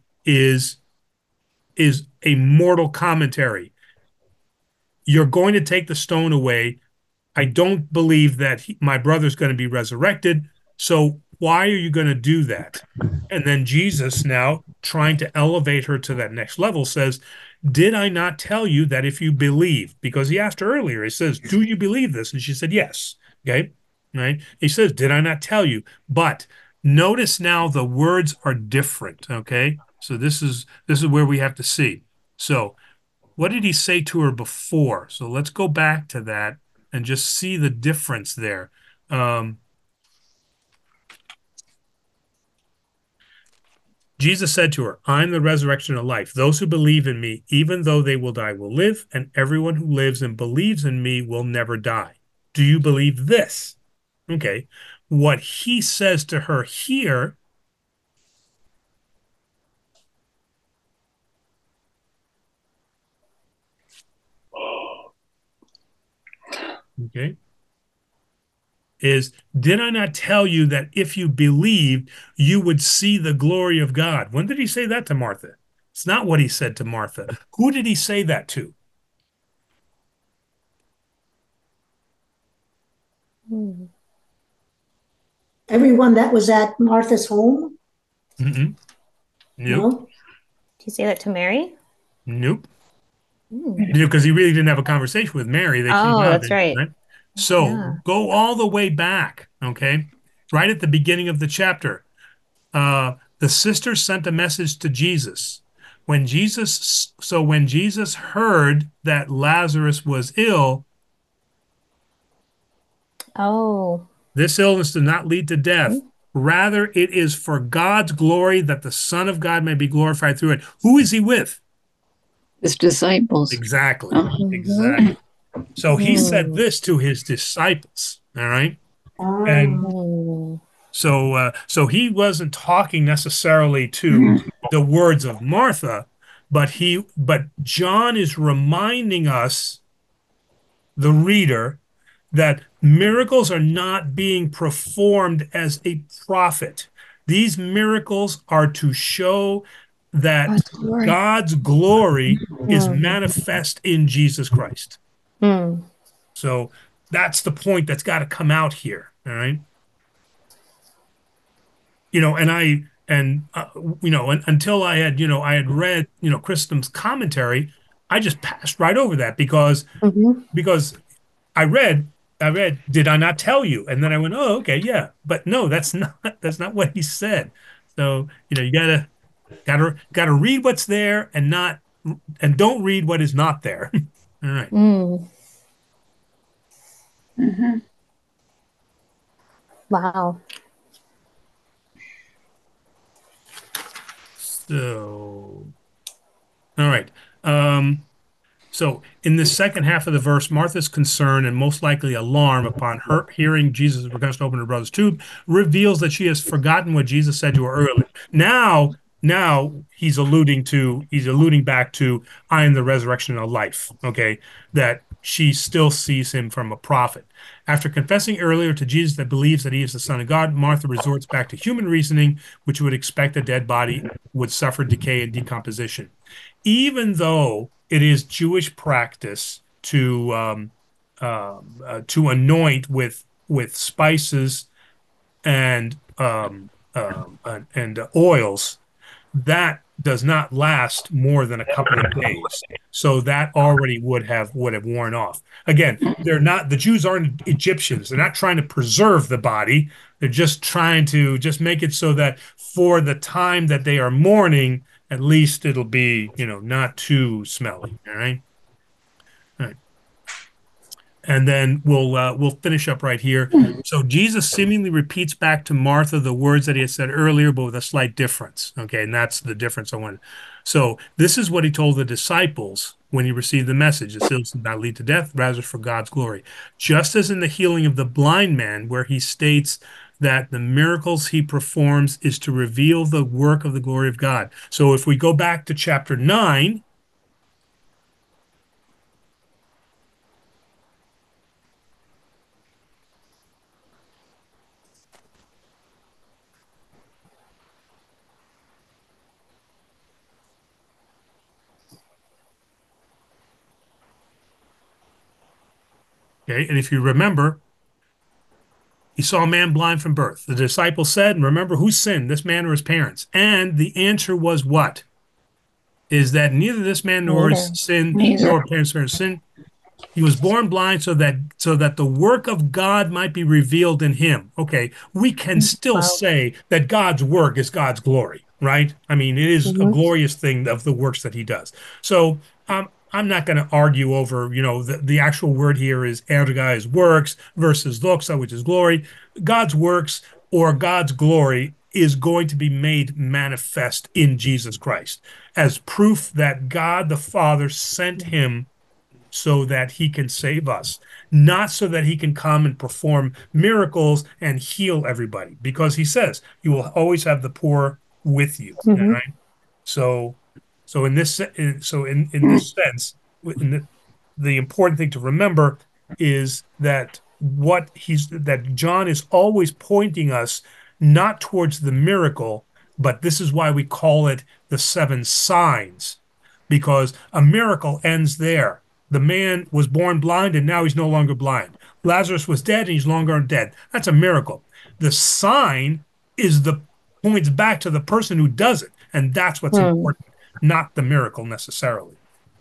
is a mortal commentary. You're going to take the stone away. I don't believe that my brother's going to be resurrected. So why are you going to do that? And then Jesus, now trying to elevate her to that next level, says, "Did I not tell you that if you believe?" Because he asked her earlier, he says, "Do you believe this?" And she said, "Yes." Okay. Right. He says, "Did I not tell you?" But notice now the words are different. Okay. So this is where we have to see. So what did he say to her before? So let's go back to that and just see the difference there. Jesus said to her, "I'm the resurrection and life. Those who believe in me, even though they will die, will live, and everyone who lives and believes in me will never die. Do you believe this?" Okay. What he says to her here, okay, is, "Did I not tell you that if you believed, you would see the glory of God?" When did he say that to Martha? It's not what he said to Martha. Who did he say that to? Everyone that was at Martha's home? Mm-mm. Nope. No? Did you say that to Mary? Nope. Because he really didn't have a conversation with Mary. They came Oh, out, that's right. So Yeah. go all the way back, okay? Right at the beginning of the chapter. The sister sent a message to Jesus. When Jesus heard that Lazarus was ill, Oh. this illness did not lead to death. Rather, it is for God's glory, that the Son of God may be glorified through it. Who is he with? His disciples. Exactly. Uh-huh. Exactly. So he said this to his disciples. All right. And Mm. so he wasn't talking necessarily to the words of Martha, but John is reminding us, the reader, that miracles are not being performed as a prophet. These miracles are to show that God's glory is manifest in Jesus Christ. So that's the point that's got to come out here. All right. Until I had read, Christom's commentary, I just passed right over that because I read, did I not tell you? And then I went, oh, okay, yeah. But no, that's not what he said. So, you gotta read what's there and don't read what is not there. All right. Wow. So, all right. So in the second half of the verse, Martha's concern and most likely alarm upon her hearing Jesus was to open her brother's tomb reveals that she has forgotten what Jesus said to her earlier. Now he's alluding back to, I am the resurrection and the life. Okay, that she still sees him from a prophet. After confessing earlier to Jesus that believes that he is the Son of God, Martha resorts back to human reasoning, which would expect a dead body would suffer decay and decomposition. Even though it is Jewish practice to anoint with spices and oils, that does not last more than a couple of days. So that already would have worn off. Again, the Jews aren't Egyptians. They're not trying to preserve the body. They're just trying to make it so that for the time that they are mourning, at least it'll be, not too smelly. All right. All right. And then we'll finish up right here. So Jesus seemingly repeats back to Martha the words that he had said earlier, but with a slight difference. Okay, and that's the difference I wanted. So this is what he told the disciples when he received the message. It still did not lead to death, rather for God's glory. Just as in the healing of the blind man, where he states that the miracles he performs is to reveal the work of the glory of God. So if we go back to chapter 9, okay, and if you remember, he saw a man blind from birth. The disciples said, and remember, who sinned, this man or his parents? And the answer was what? Is that neither this man nor his sin, nor parents' sin. He was born blind so that the work of God might be revealed in him. Okay, we can still say that God's work is God's glory, right? I mean, it is a glorious thing of the works that he does. So I'm not going to argue over, the actual word here is erga is works versus doxa, which is glory. God's works or God's glory is going to be made manifest in Jesus Christ as proof that God the Father sent him so that he can save us, not so that he can come and perform miracles and heal everybody, because he says you will always have the poor with you. All right. So in this sense, the important thing to remember is that that John is always pointing us not towards the miracle, but this is why we call it the 7 signs, because a miracle ends there. The man was born blind and now he's no longer blind. Lazarus was dead and he's no longer dead. That's a miracle. The sign points back to the person who does it, and that's what's important, not the miracle necessarily.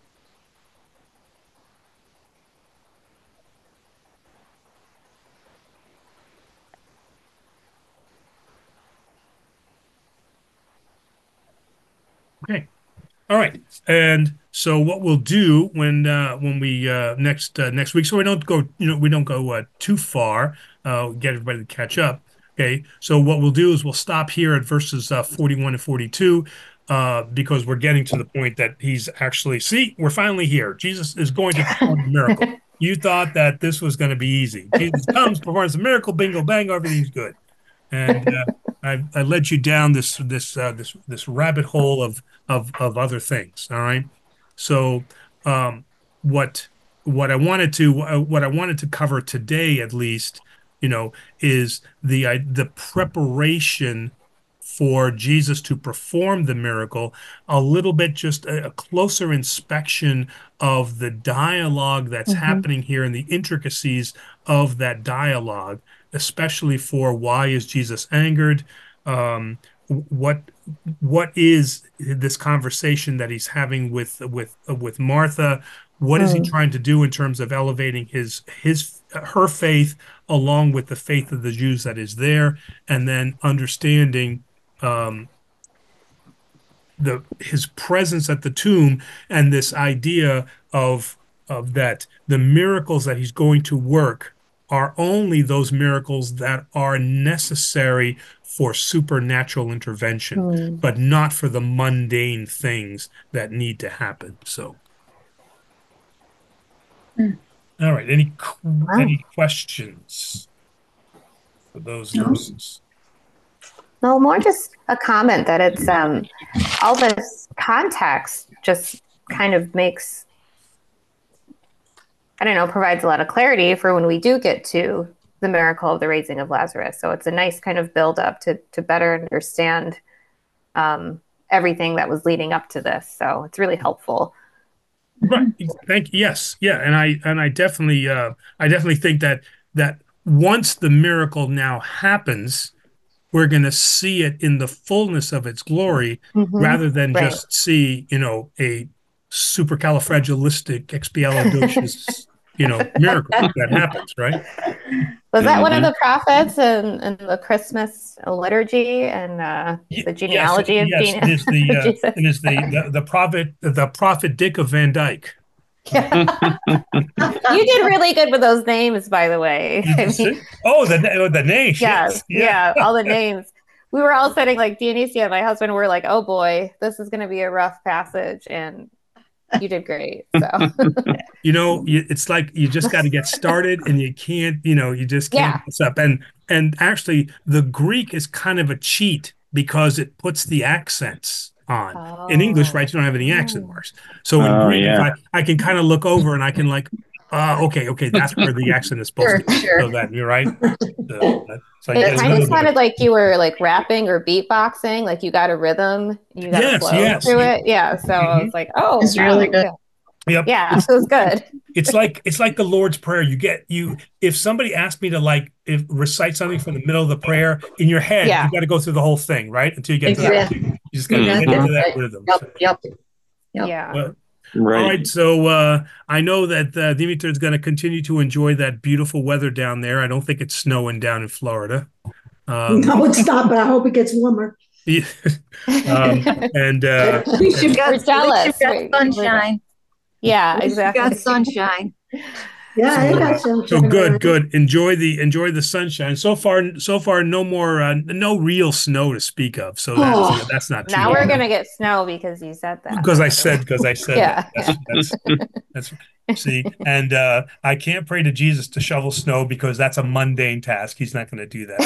Okay. All right. And so what we'll do when we next week, so we don't go too far, get everybody to catch up. Okay. So what we'll do is we'll stop here at verses 41 and 42, because we're getting to the point that he's actually, we're finally here. Jesus is going to perform a miracle. You thought that this was going to be easy. Jesus comes, performs a miracle, bingo, bango, everything's good. And I led you down this rabbit hole of other things. All right. So um, what what I wanted to cover today, at least, is the preparation for Jesus to perform the miracle, a little bit, just a closer inspection of the dialogue that's happening here and the intricacies of that dialogue, especially for why is Jesus angered? What what is this conversation that he's having with Martha? What is he trying to do in terms of elevating her faith along with the faith of the Jews that is there, and then understanding um, his presence at the tomb and this idea of that the miracles that he's going to work are only those miracles that are necessary for supernatural intervention, but not for the mundane things that need to happen. So, all right. Any questions for those verses? No, more just a comment that it's all this context just kind of makes, I don't know, provides a lot of clarity for when we do get to the miracle of the raising of Lazarus. So it's a nice kind of build up to better understand everything that was leading up to this. So it's really helpful. Right. Thank you. Yes. Yeah. And I definitely think that once the miracle now happens, we're going to see it in the fullness of its glory, rather than just see, a supercalifragilisticexpialidocious, miracle that happens, right? Was that one of the prophets in the Christmas liturgy and the genealogy of Jesus? It is the prophet Dick of Van Dyke. You did really good with those names, by the way. The names. Yeah, all the names. We were all sitting like Dionysia and my husband were like, oh boy, this is going to be a rough passage, and you did great. So it's like you just got to get started, and you just can't mess up. And actually, the Greek is kind of a cheat because it puts the accents on. In English, right, you don't have any accent marks. So in Greek, I can kind of look over and I can okay, that's where the accent is supposed to be. Sure. So that you're right. It kind of sounded like you were like rapping or beatboxing, like you got a rhythm, you got a flow through it. Yeah. So I was like, oh, it's really good. Yep. Yeah, it was good. It's like the Lord's Prayer. If somebody asked me to recite something from the middle of the prayer in your head, you got to go through the whole thing, right? Until you get to that. You just got to get into that rhythm. Yep. Yeah. Well, right. All right. So I know that Dimitar is going to continue to enjoy that beautiful weather down there. I don't think it's snowing down in Florida. No, it's not, but I hope it gets warmer. And we're jealous. Sunshine. Yeah, exactly. Got sunshine. Yeah, I got sunshine. So good. Enjoy the sunshine. So far, no more, no real snow to speak of. So that's not true. Now we're gonna get snow because you said that. Because I said yeah. That's see, and I can't pray to Jesus to shovel snow because that's a mundane task. He's not going to do that.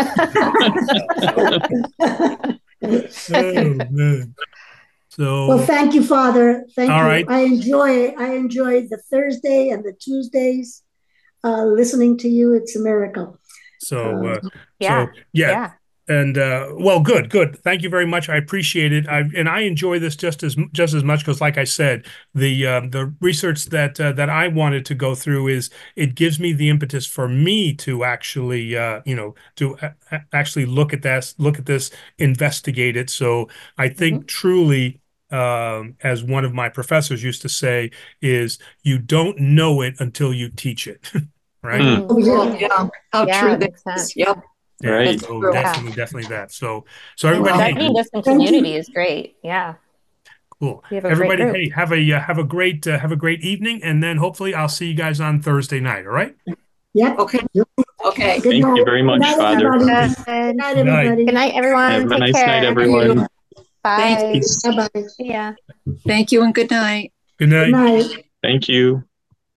Oh, man. So, well, thank you, Father. Thank you. Right. I enjoy the Thursday and the Tuesdays listening to you. It's a miracle. So, yeah. And well, good. Thank you very much. I appreciate it. I enjoy this just as much because, like I said, the research that I wanted to go through it gives me the impetus for me to actually actually look at this, investigate it. So I think truly, as one of my professors used to say, is you don't know it until you teach it, right? Yeah. How true that is. Yep. Yeah, right. So definitely that. So everybody, studying this in community is great. Yeah. Cool. Everybody, hey, have a great evening, and then hopefully I'll see you guys on Thursday night. All right. Yeah. Okay. Thank you very much, Father. Good night, everybody. Good night, everyone. Have a Take nice care. night, everyone. Bye. Bye-bye. Yeah. Thank you and good night. Good night. Good night. Thank you.